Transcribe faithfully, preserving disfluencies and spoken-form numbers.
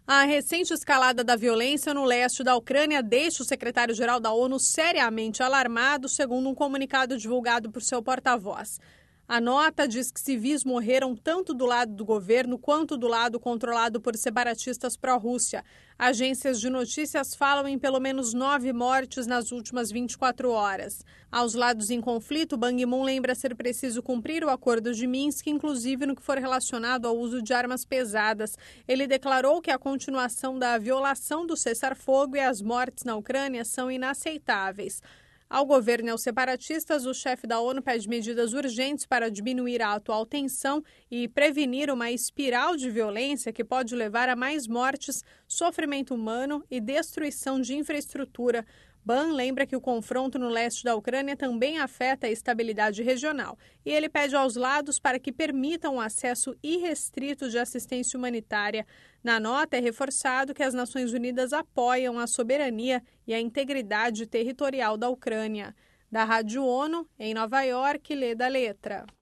A recente escalada da violência no leste da Ucrânia deixa o secretário-geral da ONU seriamente alarmado, segundo um comunicado divulgado por seu porta-voz. A nota diz que civis morreram tanto do lado do governo quanto do lado controlado por separatistas pró-Rússia. Agências de notícias falam em pelo menos nove mortes nas últimas vinte e quatro horas. Aos lados em conflito, Ban Ki-moon lembra ser preciso cumprir o acordo de Minsk, inclusive no que for relacionado ao uso de armas pesadas. Ele declarou que a continuação da violação do cessar-fogo e as mortes na Ucrânia são inaceitáveis. Ao governo e aos separatistas, o chefe da ONU pede medidas urgentes para diminuir a atual tensão e prevenir uma espiral de violência que pode levar a mais mortes, sofrimento humano e destruição de infraestrutura. Ban lembra que o confronto no leste da Ucrânia também afeta a estabilidade regional e ele pede aos lados para que permitam o acesso irrestrito de assistência humanitária. Na nota é reforçado que as Nações Unidas apoiam a soberania e a integridade territorial da Ucrânia. Da Rádio ONU, em Nova York, Leda Letra.